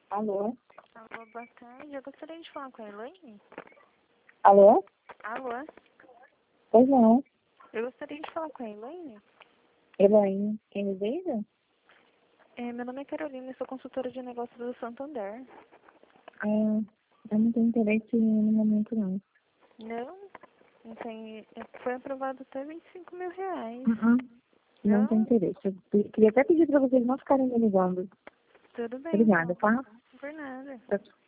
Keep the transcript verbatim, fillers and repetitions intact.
Alô? Alô, boa tarde. Eu gostaria de falar com a Elaine. Alô? Alô? Pois não. Eu gostaria de falar com a Elaine. Elaine, quem me veio? É, meu nome é Carolina, eu sou consultora de negócios do Santander. Ah, eu não tenho interesse no momento, não. Não? Não tem... Foi aprovado até vinte e cinco mil reais. Uhum. Não tenho Não? interesse. Eu pe- queria até pedir para vocês não ficarem me ligando. Tudo bem, Obrigada, então. tá? Por nada. Tchau, tchau.